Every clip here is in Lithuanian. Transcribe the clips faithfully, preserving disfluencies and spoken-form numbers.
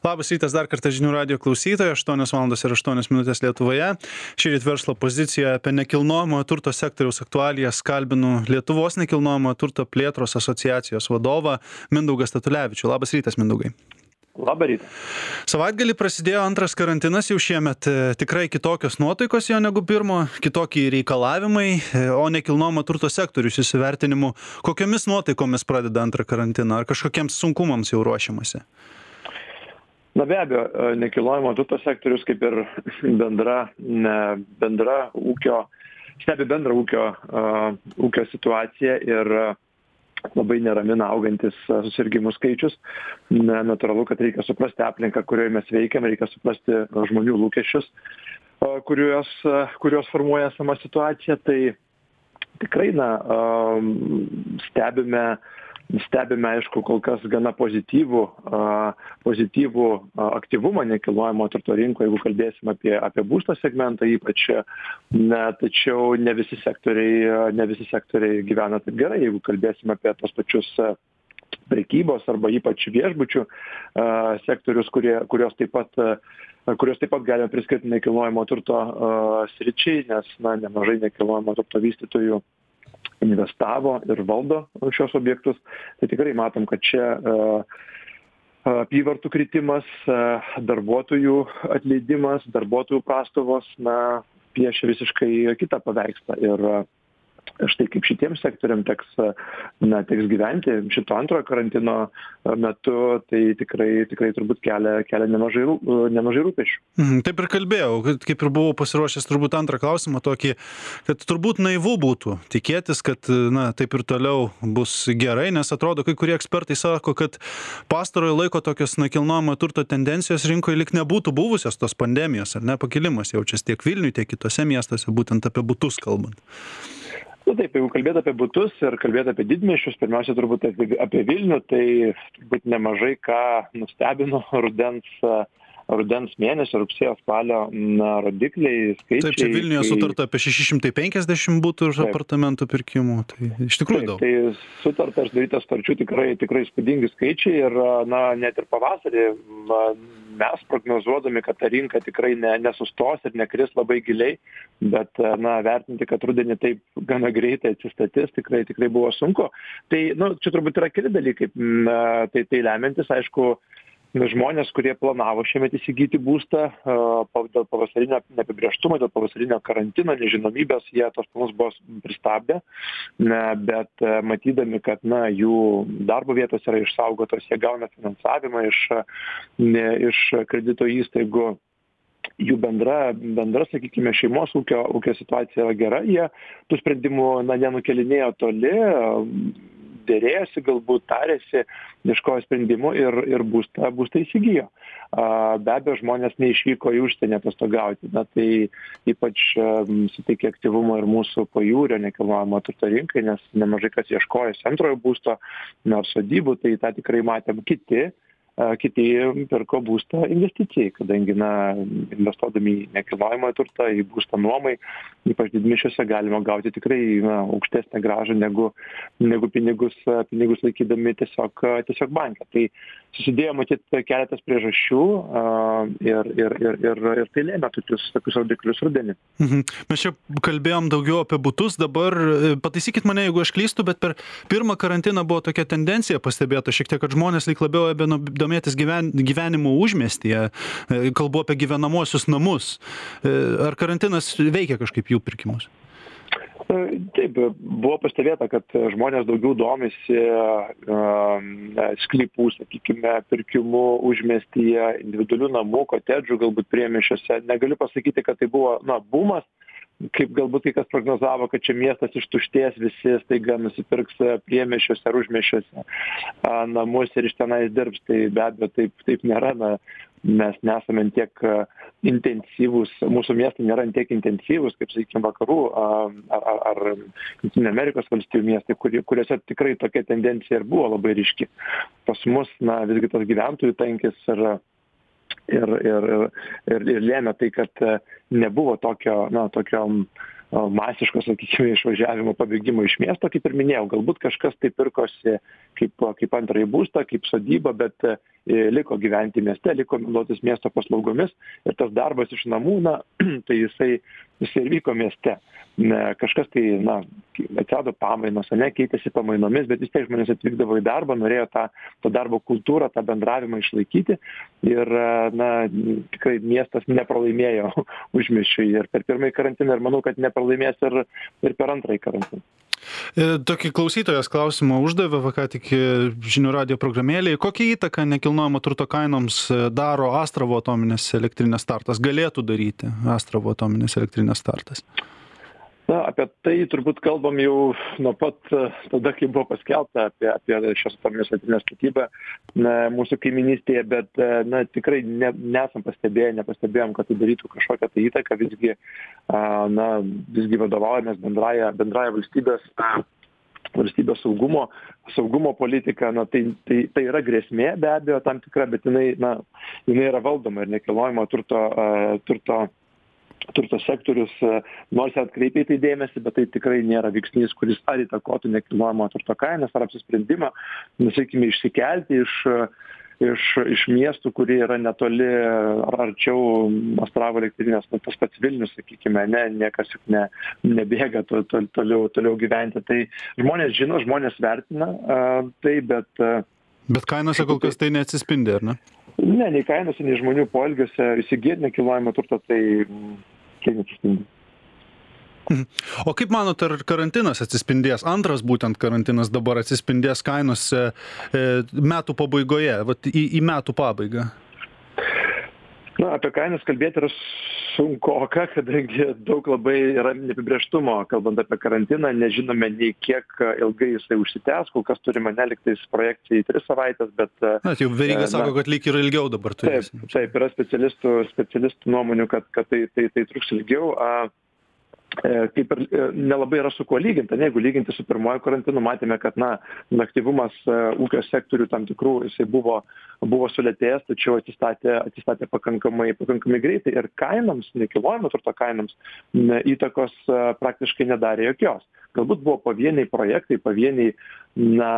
Labas rytas dar kartą žinių radijo klausytojai, aštuonios valandos ir aštuonios minutės Lietuvoje. Šįryt verslo pozicijoje apie nekilnojamojo turto sektoriaus aktualijas kalbinu Lietuvos nekilnojamojo turto plėtros asociacijos vadovą Mindaugą Statulevičių. Labas rytas, Mindaugai. Labą rytą. Savaitgalį prasidėjo antras karantinas, jau šiemet tikrai kitokios nuotaikos jo negu pirmo, kitokie reikalavimai, o nekilnojamo turto sektorius įsivertinimu, kokiomis nuotaikomis pradeda antrą karantiną, ar kažkokiems sunkumams jau ruošiamasi? Na be abejo, nekilnojamo turto sektorius kaip ir bendra, ne, bendra ūkio, stebi bendrą ūkio, uh, ūkio situaciją ir uh, labai neramina augantis susirgimų skaičius. Na, natūralu, kad reikia suprasti aplinką, kurioje mes veikiam, reikia suprasti žmonių lūkesčius, uh, kuriuos, uh, kuriuos formuoja sama situacija. Tai tikrai, na, uh, stebime Stebime, aišku, kol kas gana pozityvų, pozityvų aktyvumą nekilnojamo turto rinkoje, jeigu kalbėsim apie, apie būsto segmentą ypač, ne, tačiau ne visi sektoriai, ne visi sektoriai gyvena taip gerai, jeigu kalbėsim apie tos pačius prekybos arba ypač viešbučių sektorius, kurie, kurios taip pat kurios taip pat galime priskirti nekilnojamo turto sričiai, nes na, nemažai nekilnojamo turto vystytojų investavo ir valdo šios objektus, tai tikrai matom, kad čia uh, apyvartų kritimas, uh, darbuotojų atleidimas, darbuotojų prastovos, na, piešia visiškai kitą paveikslą. Ir uh, štai kaip šitiems sektoriam teks, na, teks gyventi šito antrojo karantino metu, tai tikrai, tikrai turbūt kelia, kelia nemažai, nemažai rūpesčių. Mhm, taip ir kalbėjau, kaip ir buvau pasiruošęs turbūt antrą klausimą tokį, kad turbūt naivu būtų tikėtis, kad, na, taip ir toliau bus gerai, nes atrodo, kai kurie ekspertai sako, kad pastarojo laiko tokios nekilnojamo turto tendencijos rinkoje lik nebūtų buvusios tos pandemijos, ar ne, pakilimas jaučiasi tiek Vilniuje, tiek kitose miestuose, būtent apie butus kalbant. Nu taip, jeigu kalbėt apie butus ir kalbėt apie didmiesčius, pirmiausia turbūt apie, apie Vilnių, tai turbūt nemažai ką nustebino rudens, rudens mėnesio, rugsėjo spalio na, rodikliai, skaičiai. Taip, čia Vilniuje kai... sutarta apie šeši šimtai penkiasdešimt butų ir apartamentų pirkimų, tai iš tikrųjų taip, daug. Tai sutarta ir daryta starčių tikrai, tikrai spūdingi skaičiai ir na, net ir pavasarį na, mes prognozuodami, kad ta rinka tikrai ne, nesustos ir nekris labai giliai, bet na, vertinti, kad rudenį taip gana greitai atsistatys, tikrai, tikrai buvo sunku. Tai nu, čia turbūt yra keli dalykai, na, tai, tai lemiantis, aišku, žmonės, kurie planavo šiemet įsigyti būstą dėl pavasarinio neapibrėžtumo, dėl pavasarinio karantino, nežinomybės, jie tos planus buvo pristabdę, bet matydami, kad na, jų darbo vietos yra išsaugotos, jie gauna finansavimą iš, ne, iš kredito įstaigų, jų bendra, bendra, sakykime, šeimos ūkio, ūkio situacija yra gera, jie tų sprendimų na, nenukelinėjo toli, dėrėjosi, galbūt tarėsi, ieškojo sprendimų ir, ir būstą, būstą įsigijo. Be abejo, žmonės neišvyko į užsienį atostogauti, na, tai ypač um, suteikė aktyvumo ir mūsų pajūrio nekilnojamo turto rinkai, nes nemažai kas ieškojo antrojo būsto, nors sodybų, tai tą tikrai matėm kiti. Kiti pirko būstą investicijai, kadangi na, investuodami į nekilnojamą turtą, į būstą nuomai, ypač didmiesčiuose galima gauti tikrai na, aukštesnę grąžą negu, negu pinigus, pinigus laikydami tiesiog, tiesiog banke. Tai susidėjo matyt keletas priežasčių ir, ir, ir, ir, ir tai lėmė tokius, tokius rodiklius rudenį. Mhm. Mes čia kalbėjom daugiau apie butus, dabar pataisykit mane, jeigu aš klystu, bet per pirmą karantiną buvo tokia tendencija pastebėta šiek tiek, kad žmonės lyg labiau domėtis gyven, gyvenimo užmiestyje, kalbu apie gyvenamuosius namus. Ar karantinas veikia kažkaip jų pirkimus? Taip, buvo pastebėta, kad žmonės daugiau domisi uh, sklypų, sakykime, pirkimų užmiestyje, individualių namų, kotedžų, galbūt priemiesčiuose. Negaliu pasakyti, kad tai buvo na, bumas, kaip galbūt kai kas prognozavo, kad čia miestas ištuštės, visi staiga nusipirks priemiesčiuose ar užmiesčiuose namus ir iš tenais dirbs. Tai be abejo taip, taip nėra. Na, mes nesame tiek intensyvūs, mūsų miestai nėra tiek intensyvūs, kaip, sakykime, vakarų ar, ar, ar Jungtinių Amerikos valstijų miestai, kurie, kuriuose tikrai tokia tendencija ir buvo labai ryški. Pas mus, na, visgi tas gyventojų tankis ir Ir, ir, ir, ir lėmė tai, kad nebuvo tokio, na, tokio masiško, sakykime, išvažiavimo, pabėgimo iš miesto, kaip ir minėjau, galbūt kažkas tai pirkosi kaip, kaip antrąjį būstą, kaip sodybą, bet liko gyventi mieste, liko naudotis miesto paslaugomis ir tas darbas iš namų, na, tai jisai, jisai ir vyko mieste. Ne, kažkas tai, na, atsirado pamainos, ne, keitėsi pamainomis, bet vis tiek žmonės atvykdavo į darbą, norėjo tą, tą darbo kultūrą, tą bendravimą išlaikyti ir, na, tikrai miestas nepralaimėjo užmiesčiui ir per pirmąjį karantiną ir manau, kad nepralaimės ir, ir per antrąjį karantiną. Tokį klausytojas klausimą uždavė, va ką tik žinių radijo programėlėje. Kokią įtaką nekilnojamo turto kainoms daro Astravo atominės elektrinės startas? Galėtų daryti Astravo atominės elektrinės startas? Na, apie tai turbūt kalbam jau nuo pat tada, kai buvo paskelbta apie, apie šios atominės elektrinės statybą na, mūsų kaiminystėje, bet na, tikrai ne, nesam pastebėję, nepastebėjom, kad tai darytų kažkokią tai įtaką, visgi, na, visgi vadovaujamės bendraja, bendraja valstybės, valstybės saugumo, saugumo politika, na, tai, tai, tai yra grėsmė be abejo tam tikra, bet jinai, na, jinai yra valdoma ir nekilnojamo turto, turto turto sektorius nors atkreipia į tai dėmesį, bet tai tikrai nėra veiksnys, kuris ar įtakotų nekilnojamo turto kainas, ar apsisprendimą, sakykime, išsikelti iš, iš, iš miestų, kurie yra netoli ar arčiau Astravo elektrinės, nu, tas pats Vilnius, sakykime, ne, niekas juk ne, nebėga to, to, toliau, toliau gyventi. Tai žmonės žino, žmonės vertina tai, bet... Bet kainose kol kas tai neatsispindi, ar ne? Ne, nei kainose, nei žmonių poelgiuose įsigyti nekilnojamą turtą, tai, tai neatsispindi. O kaip manot, ar karantinas atsispindės, antras būtent karantinas dabar atsispindės kainose e, metų pabaigoje, vat, į, į metų pabaigą? Na, apie kainas kalbėti yra sunkoka, kadangi daug labai yra neapibrėžtumo, kalbant apie karantiną, nežinome nei kiek ilgai jisai užsitęs, kol kas turime neliktais projekcijai tris savaitės, bet... Na, tai jau Veryga na, sako, kad lyg ir ilgiau dabar turės. Taip, taip, yra specialistų, specialistų nuomonių, kad, kad tai, tai, tai truks ilgiau. A, kaip ir nelabai yra su kuo lyginti. Jeigu lyginti su pirmoju karantinu, matėme, kad na, aktyvumas ūkio sektorių tam tikrų jisai buvo, buvo sulėtėjęs, tačiau atsistatė, atsistatė pakankamai, pakankamai greitai ir kainoms, nekilnojamo turto kainoms įtakos praktiškai nedarė jokios. Galbūt buvo pavieniai projektai, pavieniai na,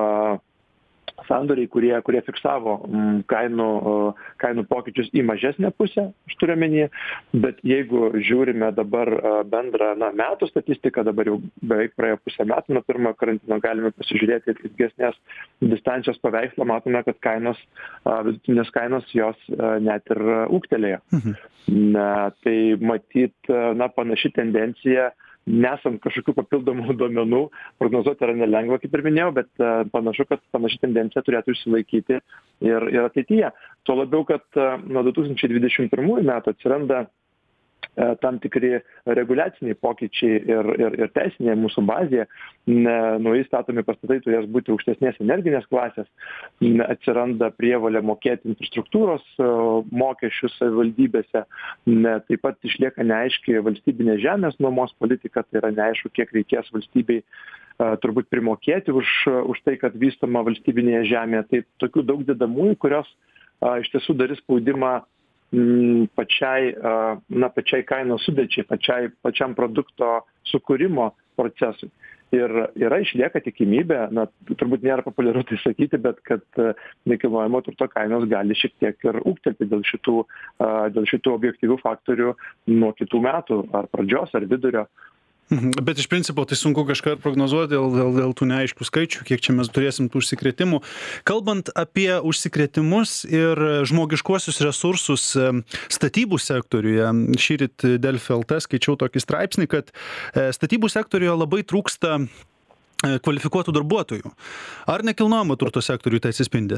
sandoriai, kurie, kurie fiksavo m, kainų, kainų pokyčius į mažesnę pusę, aš turiu omeny, bet jeigu žiūrime dabar bendrą na, metų statistiką, dabar jau beveik praėjo pusę metų nuo pirmojo karantino, galime pasižiūrėti ilgesnės distancijos paveikslą, matome, kad kainos, vidutinės kainos jos net ir ūgtelėjo. Mhm. Na, tai matyt, na, panaši tendencija, nesant kažkokių papildomų duomenų, prognozuoti yra nelengva, kaip ir minėjau, bet uh, panašu, kad panaši tendencija turėtų išsilaikyti ir, ir ateityje. Tuo labiau, kad uh, nuo du tūkstančiai dvidešimt pirmųjų metų atsiranda uh, tam tikri reguliaciniai pokyčiai ir, ir, ir teisinė mūsų bazėje. Naujai statomi pastatai turės būti aukštesnės energinės klasės, ne, atsiranda prievolė mokėti infrastruktūros uh, mokesčius savivaldybėse, ne, taip pat išlieka neaiški valstybinė žemės nuomos politika, tai yra neaišku, kiek reikės valstybei uh, turbūt primokėti už, uh, už tai, kad vystoma valstybinėje žemėje. Tai tokių daug dedamųjų, kurios uh, iš tiesų darys spaudimą m, pačiai, uh, na, pačiai kainos sudėčiai, pačiai, pačiam produkto sukūrimo procesui. Ir yra išlieka tikimybė, na, turbūt nėra populiaru tai sakyti, bet kad nekilnojamo turto kainos gali šiek tiek ir ūgtelti dėl šitų, dėl šitų objektyvių faktorių nuo kitų metų, ar pradžios, ar vidurio. Bet iš principo tai sunku kažką prognozuoti dėl, dėl, dėl tų neaiškų skaičių, kiek čia mes turėsim tų užsikrėtimų. Kalbant apie užsikrėtimus ir žmogiškuosius resursus statybų sektoriuje, šįryt Delfi L T skaičiau tokį straipsnį, kad statybų sektoriuje labai trūksta kvalifikuotų darbuotojų. Ar nekilnojamo turto sektoriuje tai atsispindi?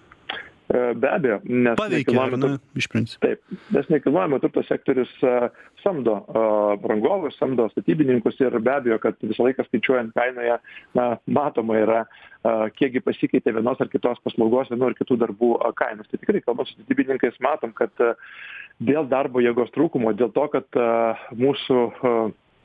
Be abejo, nes paveikia, na, iš principo. Taip, nes nekilnojamo turto sektorius uh, samdo uh, rangovus, samdo statybininkus ir be abejo, kad visą laiką skaičiuojant kainoje, na, matoma yra, uh, kiekgi pasikeitė vienos ar kitos paslaugos, vienų ar kitų darbų uh, kainos. Tai tikrai, kalbant su statybininkais, matom, kad uh, dėl darbo jėgos trūkumo, dėl to, kad uh, mūsų uh,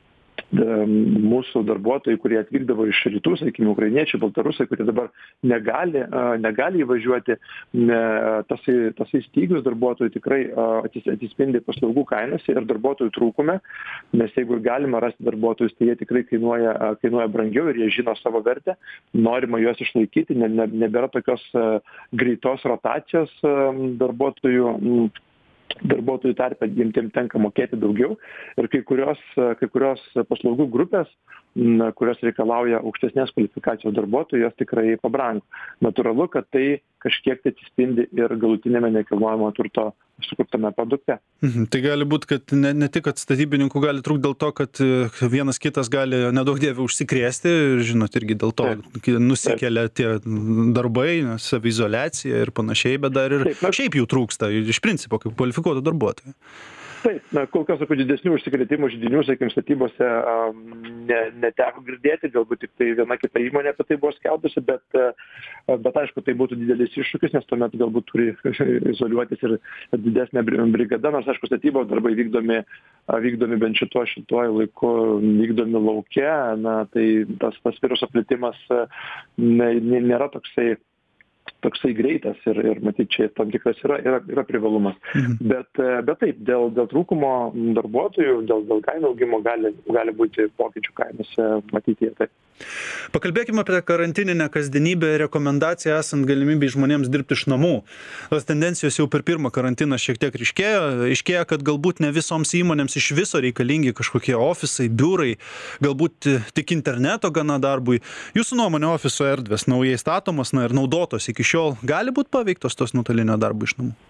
mūsų darbuotojai, kurie atvykdavo iš rytų, sakykime, ukrainiečiai, baltarusai, kurie dabar negali, negali įvažiuoti, tasai, tasai stygius darbuotojų tikrai atsispindi paslaugų kainose ir darbuotojų trūkume, nes jeigu galima rasti darbuotojus, tai jie tikrai kainuoja, kainuoja brangiau ir jie žino savo vertę, norima juos išlaikyti, ne, ne, nebėra tokios greitos rotacijos darbuotojų darbuotojų tarpe, jiems tenka mokėti daugiau ir kai kurios, kai kurios paslaugų grupės, kurios reikalauja aukštesnės kvalifikacijos darbuotojų, jos tikrai pabrango. Natūralu, kad tai kažkiek tai atsispindi ir galutinėme nekilnojamo turto sukurtame produkte. Mhm. Tai gali būti, kad ne, ne tik, kad statybininkų gali trūkti dėl to, kad vienas kitas gali nedaug dievė užsikrėsti, ir žinot, irgi dėl to Taip. nusikelia tie darbai, saviizoliacija ir panašiai, bet dar ir Taip, na, šiaip jų trūksta, iš principo, kaip kvalifikuotų darbuotojų. Taip, na, kol kas apie didesnių užsikrėtimų židinių, sakykime, statybose ne, neteko girdėti, galbūt tik tai viena kita įmonė apie tai buvo skelbusi, bet, bet aišku, tai būtų didelis iššūkis, nes tuomet galbūt turi izoliuotis ir didesnė brigada, nors aišku, statybos darbai vykdomi, vykdomi bent šituo, šituo laiku, vykdomi lauke, na, tai tas, tas viruso plitimas ne, nėra toksai toksai greitas ir, ir matyt, čia tam tikras yra, yra, yra privalumas. Mhm. Bet, bet taip, dėl, dėl trūkumo darbuotojų, dėl, dėl kainų augimo gali, gali būti pokyčių kainose matyti ir taip. Pakalbėkime apie karantininę kasdienybę ir rekomendaciją esant galimybei žmonėms dirbti iš namų. Tos tendencijos jau per pirmą karantiną šiek tiek ryškėjo. Iškėjo, kad galbūt ne visoms įmonėms iš viso reikalingi kažkokie ofisai, biurai, galbūt tik interneto gana darbui. Jūsų nuomonė, ofiso erdvės naujai statomos, na ir naudotos iki šiol gali būti paveiktos tos nuotolinio darbo iš namų?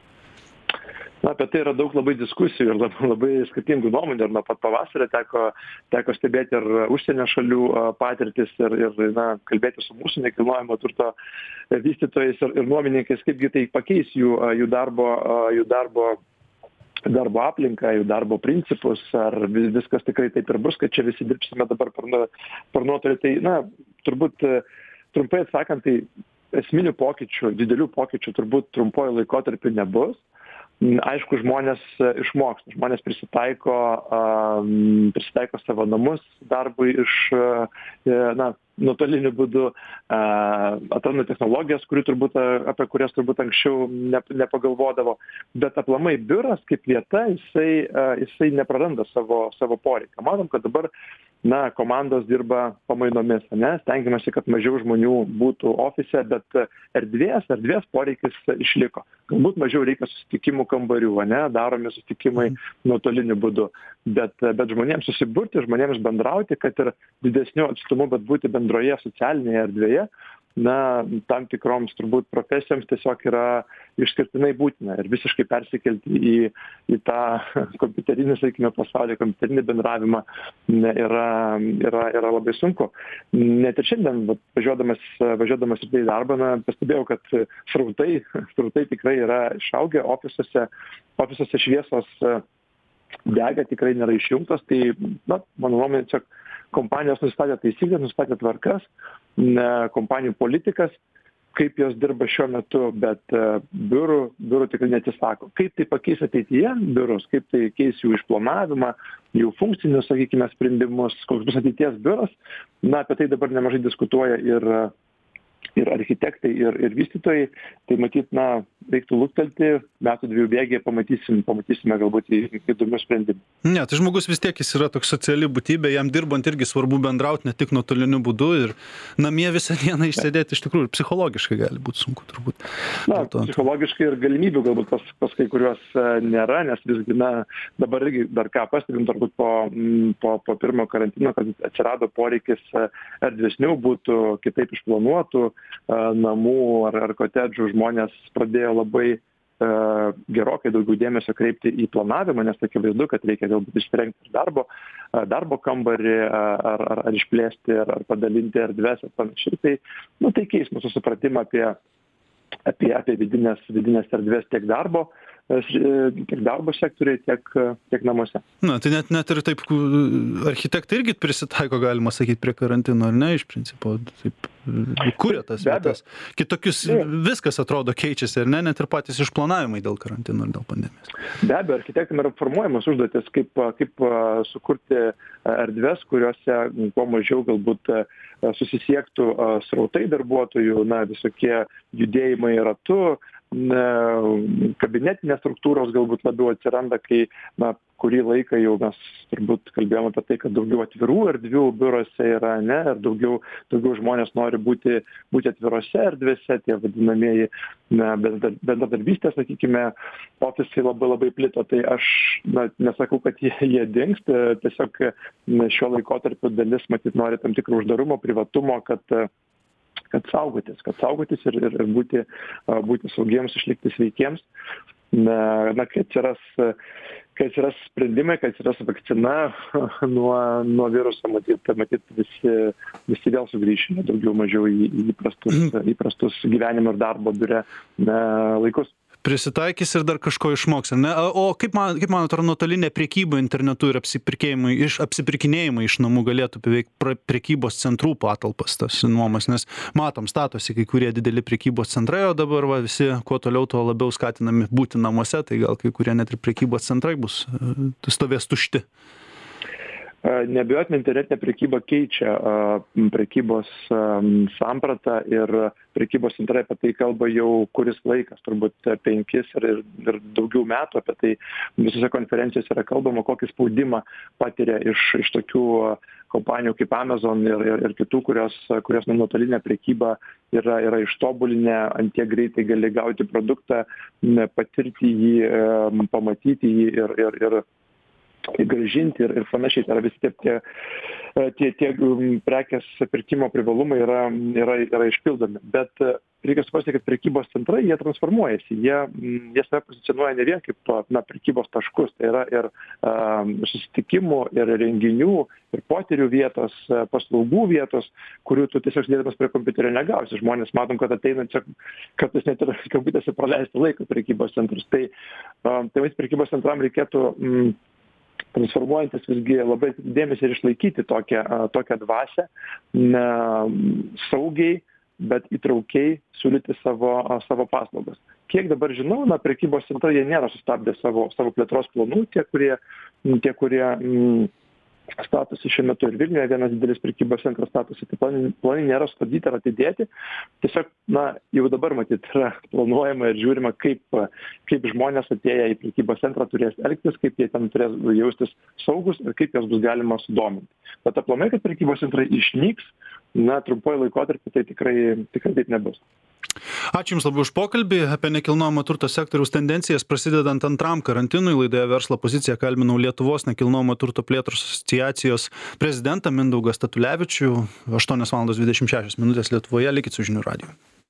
Na, apie tai yra daug labai diskusijų ir labai, labai skirtingų nuomonių. Ir nuo pat pavasario teko, teko stebėti ir užsienio šalių patirtis ir, ir na, kalbėti su mūsų nekilnojamo turto vystytojais ir, ir nuomininkais, kaipgi tai pakeis jų, jų darbo, jų darbo darbo aplinką, jų darbo principus, ar viskas tikrai taip ir bus, kad čia visi dirbsime dabar per, per nuotolį. Tai, na, turbūt trumpai atsakant, tai esminių pokyčių, didelių pokyčių turbūt trumpuoju laikotarpiu nebus. Aišku, žmonės išmoksta, žmonės prisitaiko, prisitaiko savo namus darbui iš, na, nuotoliniu būdu, atranda technologijas, kurių turbūt, apie kurias turbūt anksčiau ne, nepagalvodavo, bet aplamai biuras kaip vieta, jisai, jisai nepraranda savo, savo poreikio. Matom, kad dabar, na, komandos dirba pamainomis, ne, stengiamasi, kad mažiau žmonių būtų ofise, bet erdvės, erdvės poreikis išliko. Galbūt mažiau reikia susitikimų kambarių, ne, daromi susitikimai nuotoliniu būdu, bet, bet žmonėms susiburti, žmonėms bendrauti, kad ir didesniu atstumu, bet būti bendroje socialinėje erdvėje, na, tam tikroms turbūt profesijoms tiesiog yra išskirtinai būtina ir visiškai persikelti į, į tą kompiuterinį, sakykime, pasaulį, kompiuterinį bendravimą yra, yra, yra labai sunku. Net ir šiandien, važiuodamas, važiuodamas į darbą, na, pastebėjau, kad srautai, srautai tikrai yra išaugę, ofisuose, ofisuose šviesos dega, tikrai nėra išjungtos, tai, na, mano nuomonė, čia kompanijos nustatė taisyklės, nustatė tvarkas, kompanijų politikas, kaip jos dirba šiuo metu, bet biurų, biurų tikrai neatsisako. Kaip tai pakeis ateityje biurus, kaip tai keis jų išplanavimą, jų funkcinius, sakykime, sprendimus, koks bus ateities biuras, na, apie tai dabar nemažai diskutuoja ir ir architektai, ir, ir vystytojai, tai matyt, na, reiktų luktelti, metų dviejų bėgyje pamatysim, pamatysime galbūt įdomių sprendimų. Ne, tai žmogus vis tiek jis yra toks sociali būtybė, jam dirbant irgi svarbu bendrauti ne tik nuotoliniu būdu ir namie visą dieną išsėdėti iš tikrųjų ir psichologiškai gali būti sunku turbūt. Na, psichologiškai ir galimybių galbūt pas, pas kai kuriuos nėra, nes visgi, na, dabar irgi dar ką pastebim turbūt po, po, po pirmo karantino, kad atsirado poreikis erdvesnių būtų, kitaip išplanuotų namų ar, ar kotedžų. Žmonės pradėjo labai e, gerokai daugiau dėmesio kreipti į planavimą, nes akivaizdu, kad reikia galbūt išsirengti darbo, darbo kambarį ar, ar, ar išplėsti ar, ar padalinti erdves ir panašiai. Tai, nu, tai keis mūsų supratimą apie, apie, apie vidinės, vidinės erdvės tiek darbo tiek darbo sektoriuje, tiek, tiek namuose. Na, tai net, net ir taip architektai irgi prisitaiko, galima sakyti, prie karantino, ar ne, iš principo, taip kuria tas vietas. Kitokius, viskas atrodo keičiasi, ar ne, net ir patys išplanavimai dėl karantino ir dėl pandemijos. Be abejo, architektam yra formuojamas užduotis, kaip, kaip sukurti erdves, kuriuose kuo mažiau galbūt susisiektų srautai darbuotojų, na, visokie judėjimai ratu, kabinetinės struktūros galbūt labiau atsiranda, kai, na, kurį laiką jau mes turbūt kalbėjome apie tai, kad daugiau atvirų erdvių biuruose yra, ne, ir daugiau, daugiau žmonės nori būti, būti atvirose erdvėse, tie vadinamieji na, bendradarbystės, sakykime, ofisai labai labai plito, tai aš na, nesakau, kad jie, jie dingsta, tiesiog na, šiuo laikotarpiu dalis, matyt, nori tam tikrų uždarumo, privatumo, kad kad saugotis, kad saugotis ir, ir, ir būti, būti saugiems, išlikti sveikiems. Na, na kai atsiras, kai atsiras sprendimai, kai atsiras vakcina nuo, nuo viruso, matyt, matyt visi, visi vėl sugrįšime daugiau mažiau į, į įprastus, įprastus gyvenimo ir darbo biure laikus. Prisitaikys ir dar kažko išmoks, ne? O kaip man, kaip man atrodo, nuotolinė prekyba internetu ir apsipirkėjimai, iš, apsipirkinėjimai iš namų galėtų beveik prekybos centrų patalpas tas nuomas, nes matom, statosi kai kurie dideli prekybos centrai, o dabar va, visi kuo toliau, tuo labiau skatinami būti namuose, tai gal kai kurie net ir prekybos centrai bus stovės tušti. Neabejotinai internetinė prekyba keičia prekybos sampratą ir prekybos centrai apie tai kalba jau kuris laikas, turbūt penkis ir, ir daugiau metų apie tai visose konferencijose yra kalbama, kokį spaudimą patiria iš, iš tokių kompanijų kaip Amazon ir, ir, ir kitų, kurios, kurios nuotolinę prekybą yra, yra ištobulinę, ant tiek greitai gali gauti produktą, patirti jį, pamatyti jį ir, ir, ir grąžinti ir, ir panašiai. Tai yra visi tie, tie, tie, tie prekės pirkimo privalumai yra, yra, yra išpildomi. Bet reikia suprasti, kad prekybos centrai, jie transformuojasi. Jie, jie save pozicionuoja ne vien kaip na, prekybos taškus. Tai yra ir um, susitikimų, ir renginių, ir potyrių vietos, paslaugų vietos, kurių tu tiesiog sėdėdamas prie kompiuterio negausi. Žmonės matom, kad ateina čia kartais net ir kabutėse praleisti laiką prekybos centrus. Tai, um, tai prekybos centram reikėtų um, transformuojantis visgi labai dėmesį ir išlaikyti tokią, tokią dvasią, ne, saugiai, bet įtraukiai siūlyti savo, savo paslaugas. Kiek dabar žinau, na, prekybos centrai jie nėra sustabdę savo, savo plėtros planų, tie, kurie, tie, kurie mm, statosi šiuo metu ir Vilniuje, vienas didelis prekybos centras statosi, tai planai, planai nėra sustabdyti ar atidėti. Tiesiog, na, jau dabar, matyt, yra planuojama ir žiūrima, kaip, kaip žmonės atėję į prekybos centrą turės elgtis, kaip jie ten turės jaustis saugus ir kaip jas bus galima sudominti. Bet aplamai, kad prekybos centrai išnyks, na, trumpuoju laikotarpiu tai tikrai, tikrai taip nebus. Ačiū Jums labai už pokalbį apie nekilnojamo turto sektoriaus tendencijas prasidedant antram karantinui. Laidoje Verslo pozicija kalbinau Lietuvos nekilnojamo turto plėtros asociacijos prezidentą Mindaugą Statulevičių. aštuonios valandos dvidešimt šešios minutės Lietuvoje. Likit su žinių radiju.